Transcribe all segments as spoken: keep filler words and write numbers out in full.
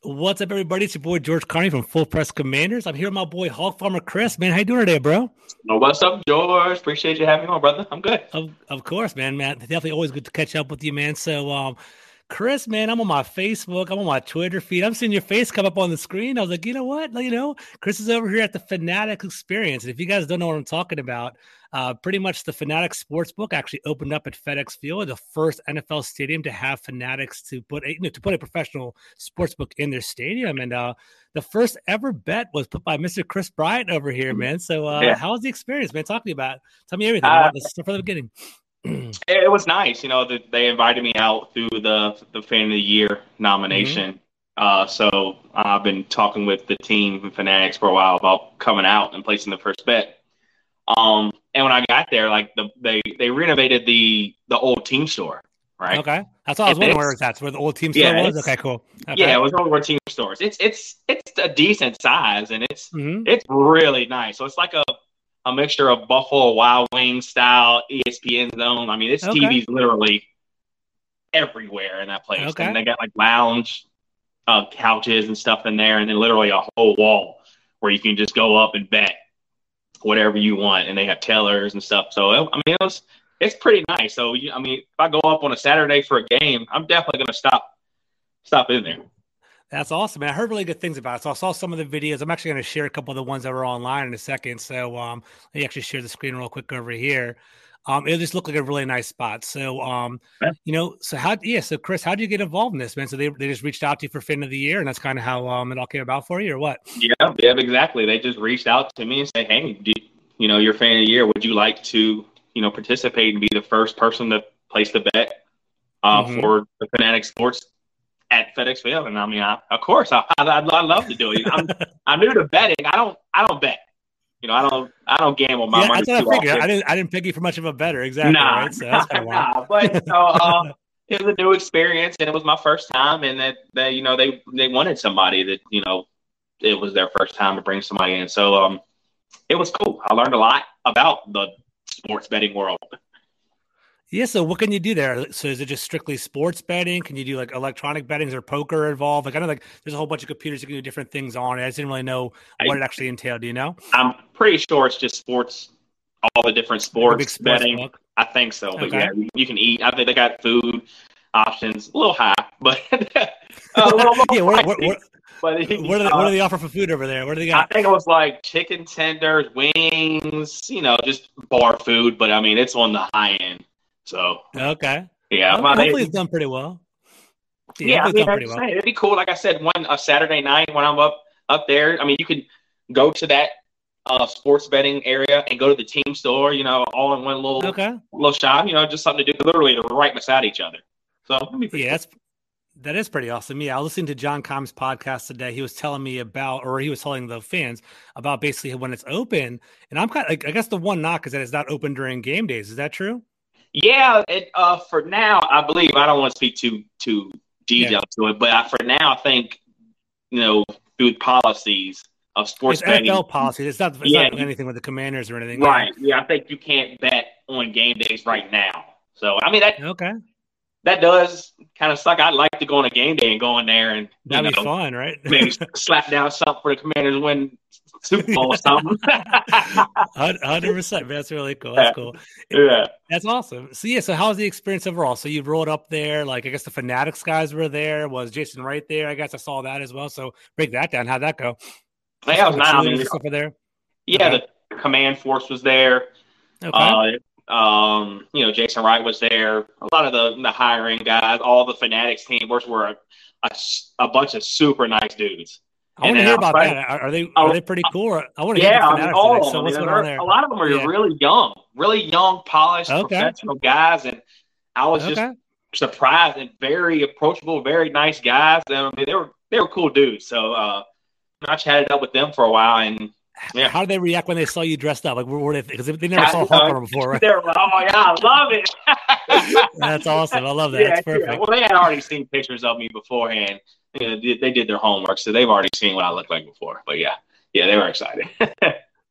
What's up, everybody? It's your boy George Carney from Full Press Commanders. I'm here with my boy Hog Farmer Chris. Man, how you doing today, bro? Oh, what's up, George? Appreciate you having me on, brother. I'm good. Of of course, man. Man, definitely always good to catch up with you, man. So, um, Chris, man, I'm on my Facebook. I'm on my Twitter feed. I'm seeing your face come up on the screen. I was like, you know what? Like, You know, Chris is over here at the Fanatic Experience. And if you guys don't know what I'm talking about, uh, pretty much the Fanatic Sportsbook actually opened up at FedEx Field, the first N F L stadium to have Fanatics to put a you know, to put a professional sportsbook in their stadium. And uh, the first ever bet was put by Mister Chris Bryant over here, man. So, uh, Yeah, how was the experience, man? Talk to me about it. Tell me everything. I uh, want this from the beginning. it was nice. You know, that they invited me out through the the Fan of the Year hmm nomination. Uh, so I've been talking with the team and Fanatics for a while about coming out and placing the first bet. Um, and when I got there, like the they they renovated the the old team store, right? Okay. That's all I And was wondering where it's it's at. Where the old team store yeah, was? it's Okay, cool. yeah, Okay. it was one of our team stores. It's it's it's a decent size and it's hmm it's really nice. So it's like a a mixture of Buffalo Wild Wings style E S P N zone. I mean, it's Okay. T Vs literally everywhere in that place, and Okay. they got like lounge uh, couches and stuff in there, and then literally a whole wall where you can just go up and bet whatever you want, and they have tellers and stuff. So I mean, it was it's pretty nice. So you, I mean, if I go up on a Saturday for a game, I'm definitely gonna stop stop in there. That's awesome, man. I heard really good things about it. So I saw some of the videos. I'm actually going to share a couple of the ones that were online in a second. So um, let me actually share the screen real quick over here. Um, it just looked like a really nice spot. So um, you know, so how? Yeah. So Chris, how did you get involved in this, man? So they they just reached out to you for Fin of the Year, and that's kind of how um it all came about for you, or what? Yeah, yeah, exactly. They just reached out to me and said, "Hey, do, you know, you're a fan of the year. Would you like to, you know, participate and be the first person to place the bet uh, hmm for the Fanatic Sports at FedEx Field?" And I mean, I, of course, I, I'd, I'd love to do it. I'm I'm new to betting. I don't I don't bet. You know, I don't I don't gamble my Yeah, money that's what I too figured. I often. didn't I didn't pick you for much of a better, exactly, Nah, right? So that's kind of wild. nah. But you know, uh, it was a new experience, and it was my first time, and that they, you know, they they wanted somebody that you know it was their first time to bring somebody in. So um, it was cool. I learned a lot about the sports betting world. Yeah, so what can you do there? So is it just strictly sports betting? Can you do like electronic betting? Is there poker involved? Like I know like there's a whole bunch of computers you can do different things on. I just didn't really know what I, it actually entailed. Do you know? I'm pretty sure it's just sports, all the different Like a big sports sports betting. book. I think so, but Okay. yeah, you, you can eat. I think they got food options, a little high, but a little more Yeah, what what pricey. what But what are they, what uh, do they offer for food over there? What do they I got? think it was like chicken tenders, wings, you know, just bar food. But I mean, it's on the high end. So Okay. yeah, Okay. well, Hopefully they, it's done pretty well. Yeah, yeah. I hopefully it's mean, done I'm pretty just well. saying, it'd be cool. Like I said, one a Saturday night when I'm up up there. I mean, you could go to that uh, sports betting area and go to the team store. You know, all in one little Okay. little shop. You know, just something to do. Literally, they're right beside each other. So it'd be pretty Yeah, cool. that's that is pretty awesome. Yeah, I was listening to John Com's podcast today. He was telling me about, or he was telling the fans about basically when it's open. And I'm kind of like, I guess the one knock is that it's not open during game days. Is that true? Yeah, it, uh, for now, I believe I don't want to speak too too Yeah. detailed to it, but I, for now, I think you know through policies of sports It's N F L betting. policy. It's not. It's Yeah, not anything with the Commanders or anything. Yeah. right. Yeah, I think you can't bet on game days right now. So I mean that Okay. that does kind of suck. I'd like to go on a game day and go in there and you That'd be know fun, right? maybe slap down something for the Commanders win Super Bowl or something. Hundred percent. That's really cool. That's yeah, cool. yeah. That's awesome. So yeah. So how was the experience overall? So you rolled up there. Like I guess the Fanatics guys were there. Was Jason Wright there? I guess I saw that as well. So break that down. How'd that go? Yeah, Just a it was couple nice. I cheerleaders mean, and stuff were there. yeah, Okay. the command force was there. Okay. Uh, um, you know, Jason Wright was there. A lot of the the hiring guys, all the Fanatics team were were a, a, a bunch of super nice dudes. I And want to then hear I was about like, that. Are, are they are oh, they pretty cool? Or, I want to hear about yeah, the I mean, Fanatics today. all of So them. what's You know, going on there, there? a lot of them are Yeah. really young, really young, polished, Okay. professional guys, and I was just Okay. surprised and very approachable, very nice guys. And, I mean, they were they were cool dudes. So uh, I chatted up with them for a while, and yeah. How did they react when they saw you dressed up? Like, were, were they? Because they never I, saw you Hawk know, Farmer before, right? they were like, "Oh yeah, I love it." That's awesome. I love that. yeah, That's yeah. perfect. Well, they had already seen pictures of me beforehand. You know, they, they did their homework, so they've already seen what I look like before. But yeah, yeah, they were excited.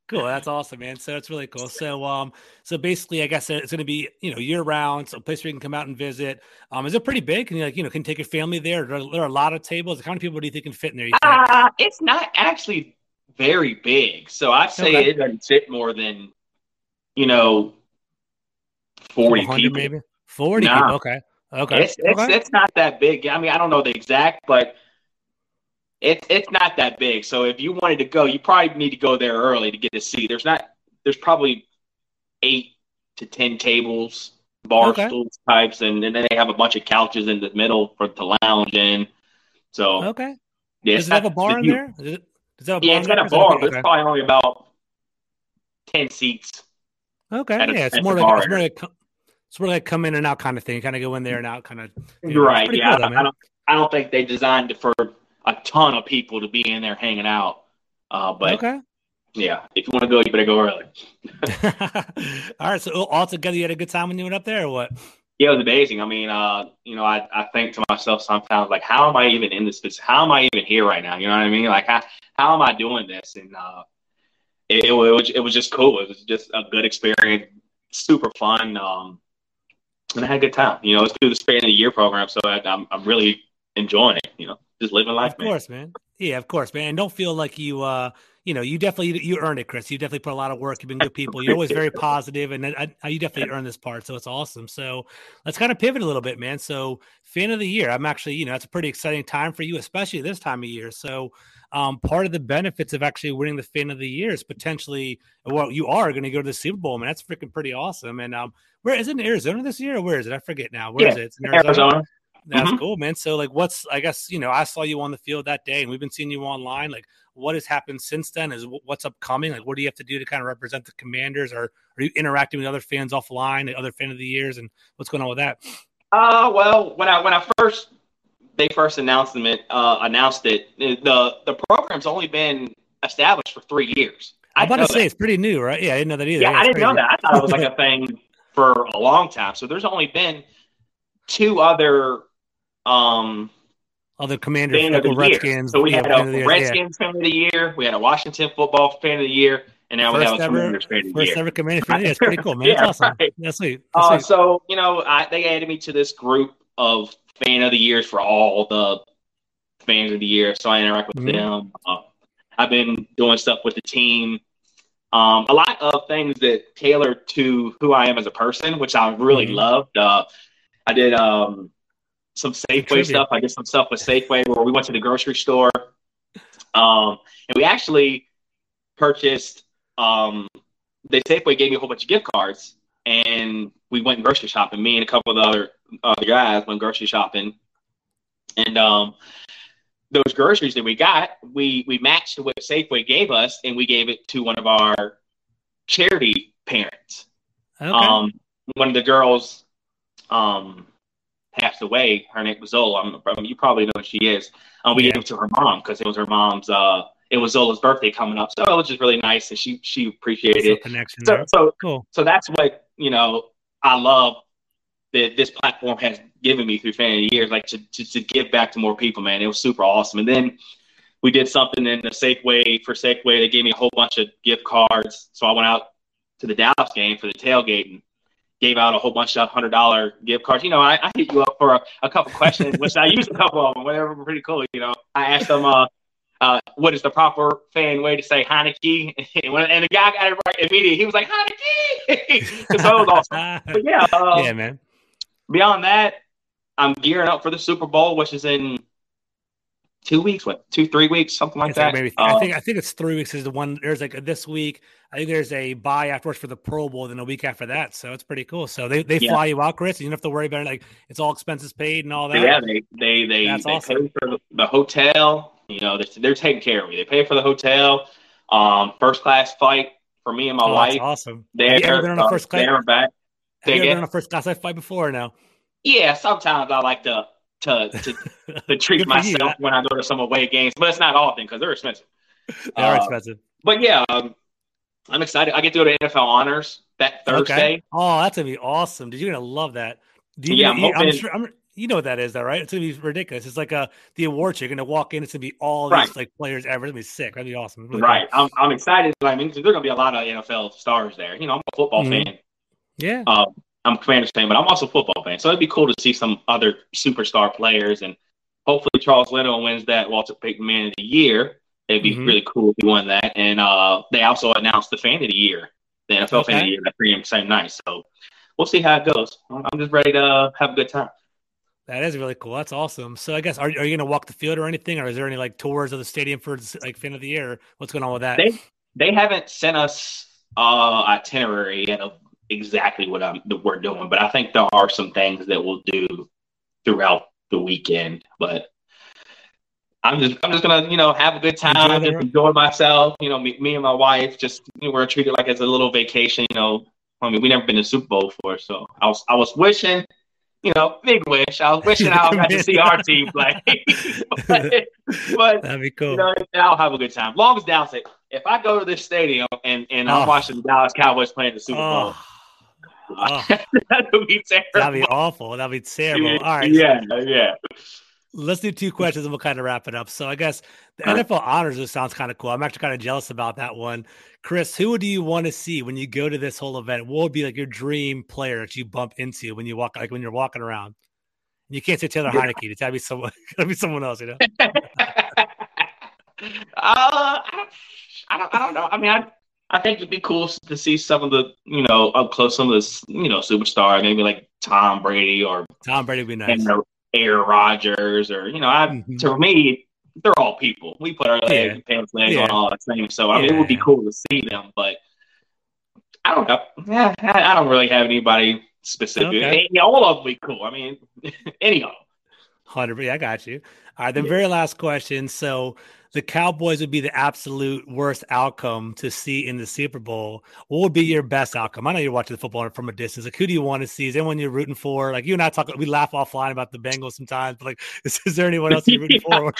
Cool. That's awesome, man. So it's really cool. So, um, so basically, I guess it's going to be, you know, year round, so a place where you can come out and visit. Um, is it pretty big? Can you like, you know, can take your family there? There are, there are a lot of tables. How many people do you think can fit in there? You think? Uh, it's not actually very big. So I'd say Okay, it doesn't fit more than, you know, couple forty hundred people. maybe. Forty Nah, people. Okay, okay, it's it's okay, it's not that big. I mean, I don't know the exact, but it's it's not that big. So if you wanted to go, you probably need to go there early to get a seat. There's not there's probably eight to ten tables, bar okay, stools types, and, and then they have a bunch of couches in the middle for to lounge in. So okay. yeah, Does it's it have not a bar in you. there? Does it, does it have a Yeah, bar it's in got there? a Or is that a bar, big? but it's Okay, probably only about ten seats okay. at a, Yeah, it's at the more like bar it's more area. like it's more like come in and out kind of thing. Kind of go in there and out kind of You're deal. That's right. pretty Yeah, cool though, I, I man. don't. I don't think they designed it for a ton of people to be in there hanging out. Uh, but Okay. yeah, if you want to go, you better go early. All right. So all together, you had a good time when you went up there, or what? Yeah, it was amazing. I mean, uh, you know, I, I think to myself sometimes, like, how am I even in this business? How am I even here right now? You know what I mean? Like, how, how am I doing this? And uh, it, it, was, it was just cool. It was just a good experience, super fun. Um, and I had a good time. You know, it's through the span of the year program. So I, I'm, I'm really enjoying it, you know, just living life, Of man. course, man. Yeah, of course, man. And don't feel like you, uh, you know, you definitely you earned it, Chris. You definitely put a lot of work. You've been good people. You're always very positive, and I, I, you definitely earned this part. So it's awesome. So let's kind of pivot a little bit, man. So fan of the year. I'm actually, you know, it's a pretty exciting time for you, especially this time of year. So um, part of the benefits of actually winning the fan of the year is potentially, well, you are going to go to the Super Bowl, man. That's freaking pretty awesome. And um, where is it in Arizona this year, or where is it? I forget now. Where Yeah, is it? It's in Arizona. Arizona. That's Hmm. cool, man. So, like, what's, I guess, you know, I saw you on the field that day and we've been seeing you online. Like, what has happened since then? Is what's upcoming? Like, what do you have to do to kind of represent the Commanders? Or are you interacting with other fans offline, the other fan of the years? And what's going on with that? Uh, well, when I when I first they first announced it, uh, announced it, the the program's only been established for three years. I'm I about didn't to know say that. it's pretty new, right? Yeah, I didn't know that either. Yeah, Yeah, I it's didn't know crazy. that. I thought it was like a thing for a long time. So there's only been two other um Other Commanders, fan of like the with year. Redskins, So we yeah, had a fan of the years. Yeah, Redskins fan of the year, we had a Washington football fan of the year, and now we have first a ever, Commanders fan of the first year. ever Commander fan. Right? Yeah, it's pretty cool, man. That's Yeah, awesome. right. That's sweet. That's Uh, sweet. so you know, I, they added me to this group of fan of the years for all the fans of the year. So I interact with Mm-hmm. them. Uh, I've been doing stuff with the team. Um, a lot of things that tailor to who I am as a person, which I really Mm-hmm. loved. Uh, I did um, some Some Safeway trivia. stuff. I did some stuff with Safeway where we went to the grocery store, um, and we actually purchased. Um, they Safeway gave me a whole bunch of gift cards, and we went grocery shopping. Me and a couple of the other other guys went grocery shopping, and um, those groceries that we got, we we matched what Safeway gave us, and we gave it to one of our charity parents. Okay. Um, one of the girls um, passed away. Her name was Zola. I'm, you probably know who she is. Um, we gave Yeah. it to her mom because it was her mom's. Uh, it was Zola's birthday coming up, so it was just really nice, and she she appreciated Nice little it. connection So there. so Cool. so that's what you know. I love that this platform has given me through fan of the years, like to, to to give back to more people, man. It was super awesome. And then we did something in the Safeway for Safeway. They gave me a whole bunch of gift cards, so I went out to the Dallas game for the tailgate and gave out a whole bunch of hundred dollar gift cards. You know, I, I hit you up for a, a couple questions, which I used a couple of them. Whatever, were pretty cool. You know, I asked them, uh, uh, what is the proper fan way to say Heineke? And, when, and the guy got it right immediately. He was like Heineke, so that was awesome. But yeah, Yeah, um, man. beyond that, I'm gearing up for the Super Bowl, which is in two weeks, what, two, three weeks, something like It's like that. maybe I Um, think I think it's three weeks is the one. There's like a, this week. I think there's a bye afterwards for the Pro Bowl, then a week after that. So it's pretty cool. So they, they yeah, fly you out, Chris. And you don't have to worry about it. Like it's all expenses paid and all so that. yeah, they they they That's they pay awesome. for the, the hotel. You know, they're, they're taking care of me. They pay for the hotel, um, first class flight for me and my Oh, that's wife awesome. Have you ever been there, on a uh, first class? there and back. Have Say you ever been again? on a first class flight before? Or no. Yeah, sometimes I like to to to to treat Good for you. myself when I go to some away games, but it's not often because they're expensive. They are Uh, expensive. but yeah, um, I'm excited. I get to go to N F L Honors that Okay. Thursday. Oh, that's gonna be awesome. Did you gonna love that? Do you Yeah, gonna? I'm You, I'm hoping. sure. I'm. You know what that is, though, right? It's gonna be ridiculous. It's like a the awards. You're gonna walk in. It's gonna be all Right. these like players ever. It's gonna be sick. That'd be awesome. Really Right. cool. I'm I'm excited. I mean, there's gonna be a lot of N F L stars there. You know, I'm a football Mm-hmm. fan. Yeah. Um, I'm a Commanders fan, but I'm also a football fan. So it'd be cool to see some other superstar players, and hopefully Charles Leno wins that Walter Payton Man of the Year. It'd be Mm-hmm. really cool if he won that. And uh, they also announced the Fan of the Year, the N F L Okay. Fan of the Year, that pretty same night. So we'll see how it goes. I'm just ready to uh, have a good time. That is really cool. That's awesome. So I guess are, are you gonna walk the field or anything, or is there any like tours of the stadium for like Fan of the Year? What's going on with that? They they haven't sent us uh itinerary yet of exactly what I'm that we're doing, but I think there are some things that we'll do throughout the weekend. But I'm just I'm just gonna you know have a good time, Enjoy just the enjoy myself. You know, me, me and my wife just you know, we're treated like it's a little vacation. You know, I mean we never been to Super Bowl before, so I was I was wishing. You know, big wish. I was wishing I got to see our team play, but, but That'd be cool. you know, I'll have a good time. Long as Dallas, if I go to this stadium and, and I'm Oh. watching the Dallas Cowboys playing the Super Bowl, Oh. Oh. that would be terrible. That'd be awful. That'd be terrible. All right. Yeah, yeah. Let's do two questions and we'll kind of wrap it up. So I guess the N F L honors list sounds kind of cool. I'm actually kind of jealous about that one. Chris, who do you want to see when you go to this whole event? What would be like your dream player that you bump into when you walk, like when you're walking around? You can't say Taylor Heineke. It's gotta be someone. Gotta be someone else, you know. uh, I don't, I don't, I don't know. I mean, I, I think it'd be cool to see some of the, you know, up close, some of the, you know, superstars, maybe like Tom Brady or Tom Brady would be nice. And Aaron Rodgers, or you know, I Mhm. to me, they're all people. We put our legs Yeah. and pants legs Yeah. on all the same. So I mean, Yeah. it would be cool to see them, but I don't know. Yeah, I, I don't really have anybody specific. Okay. Yeah, all of them be cool. I mean, any of them. Hundred. Yeah, I got you. All right. The very last question. So the Cowboys would be the absolute worst outcome to see in the Super Bowl. What would be your best outcome? I know you're watching the football from a distance. Like, who do you want to see? Is anyone you're rooting for? Like, you and I talk, we laugh offline about the Bengals sometimes, but like, is, is there anyone else you're rooting for?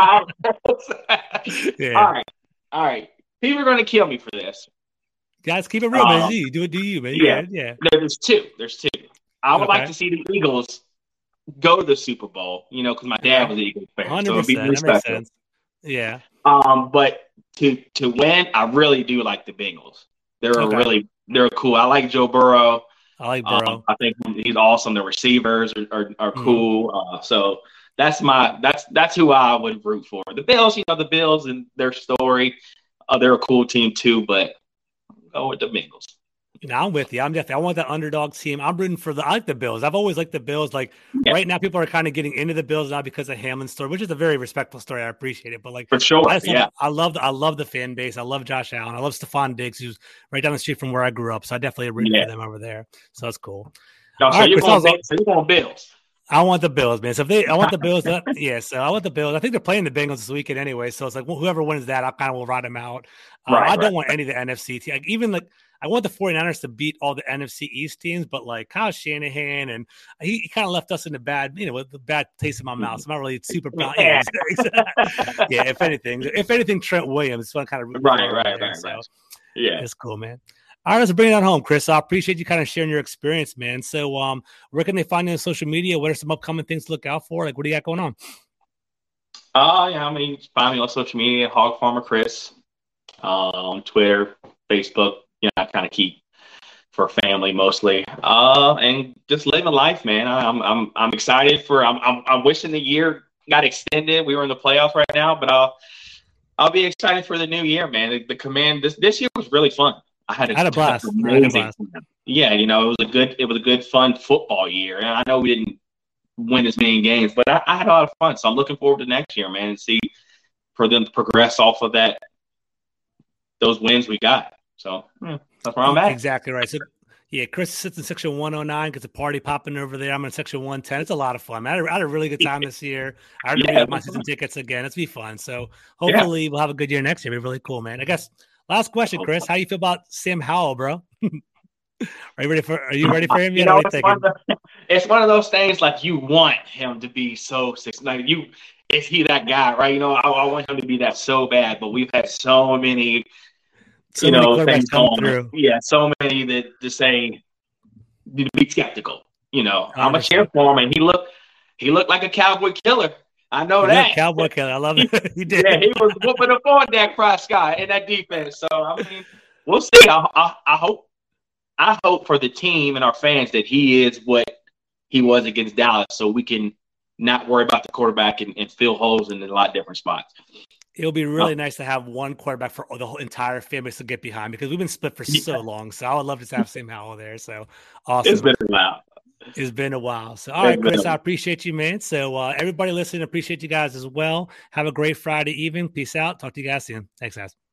Yeah. All right. All right. People are going to kill me for this. Guys, keep it real, Um, man. You do it, do you, man? yeah. Yeah. There's two. There's two. I would Okay. like to see the Eagles go to the Super Bowl, you know, because my dad was an Eagles fan. Hundred So it'd be percent. really That makes special. sense. Yeah. Um, but to to win, I really do like the Bengals. They're Okay. really they're cool. I like Joe Burrow. I like Burrow. Um, I think he's awesome. The receivers are are, are Mhm. cool. Uh, so that's my that's that's who I would root for. The Bills, you know, the Bills and their story. Uh, they're a cool team too, but I'll go with the Bengals. You know, I'm with you. I'm definitely. I want that underdog team. I'm rooting for the. I like the Bills. I've always liked the Bills. Like Yeah. right now, people are kind of getting into the Bills now because of Hamlin's story, which is a very respectful story. I appreciate it, but like For sure. I, just love, Yeah. I love the I love the fan base. I love Josh Allen. I love Stephon Diggs, who's right down the street from where I grew up. So I definitely root Yeah. for them over there. So that's cool. No, All so right, you're Chris, going I was- Bills. So you're going Bills. I want the Bills, man. So if they, I want the Bills. To, yeah, so I want the Bills. I think they're playing the Bengals this weekend anyway. So it's like well, whoever wins that, I kind of will ride them out. Uh, Right, I don't right, want any of the N F C teams. Like, even like I want the 49ers to beat all the N F C East teams, but like Kyle Shanahan and he, he kind of left us in the bad, you know, with the bad taste in my mouth. So I'm not really super proud. Yeah, yeah, if anything, if anything, Trent Williams. So I'm kind of Right, right, right, so. right. Yeah. It's cool, man. All right, let's bring it on home, Chris. I appreciate you kind of sharing your experience, man. So, um, where can they find you on social media? What are some upcoming things to look out for? Like, what do you got going on? Uh, yeah, I mean, you can find me on social media, Hog Farmer Chris, uh, on Twitter, Facebook. You know, I kind of keep for family mostly, uh, and just living life, man. I'm, I'm, I'm excited for. I'm, I'm, I'm wishing the year got extended. We were in the playoffs right now, but I'll, I'll be excited for the new year, man. The, the command this this year was really fun. I had a, I had a blast. amazing I had a blast. time. Yeah, you know, it was a good, it was a good, fun football year, and I know we didn't win as many games, but I, I had a lot of fun. So I'm looking forward to next year, man, and see for them to progress off of that, those wins we got. So yeah, that's where I'm at. Exactly right. So, yeah, Chris sits in section one oh nine, gets a party popping over there. I'm in section one ten. It's a lot of fun. I had a, I had a really good time this year. I already Yeah, got my season tickets again. It's be fun. So hopefully we'll have a good year next year. It'll be really cool, man. I guess last question, Chris. How you feel about Sam Howell, bro? Are you ready for? Are you ready for him? You Yet? know, What it's are you one, thinking? of the, it's one of those things like you want him to be so successful. Like you, is he that guy, right? You know, I, I want him to be that so bad, but we've had so many, So you many know, quarterbacks things come on. through. Yeah, so many that to say, to be skeptical. You know, I'm a one hundred cheer percent. for him, and he looked. he looked like a Cowboy killer. I know He that. looked Cowboy killer. I love it. He did. Yeah, he was whooping up on Dak Prescott in that defense. So I mean, we'll see. I, I, I hope, I hope for the team and our fans that he is what he was against Dallas, so we can not worry about the quarterback and, and fill holes in a lot of different spots. It'll be really oh. nice to have one quarterback for the whole entire family to get behind because we've been split for yeah. so long. So I would love to have Sam Howell there. So awesome. It's been a while. It's been a while. So, all right, Chris, I appreciate you, man. So uh, everybody listening, appreciate you guys as well. Have a great Friday evening. Peace out. Talk to you guys soon. Thanks, guys.